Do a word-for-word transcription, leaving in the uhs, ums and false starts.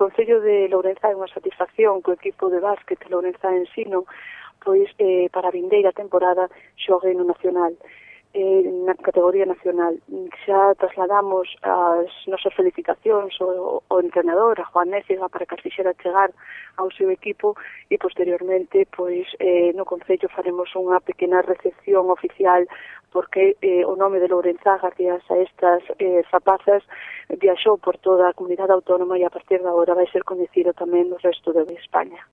Concello de Lourenzá é unha satisfacción que o equipo de básquet Lourenzá Ensino pois eh, para a vindeira temporada xogue no nacional, eh, na categoría nacional. Xa trasladamos as nosas felicitacións ao, ao entrenador, a Juan Néciga, para que as fixera chegar ao seu equipo e posteriormente pois eh, no Concello faremos unha pequena recepción oficial porque eh, o nome de Lourenzá, gracias a estas eh, rapazas, viaxou por toda a comunidade autónoma e a partir de agora vai ser coñecido tamén no resto de España.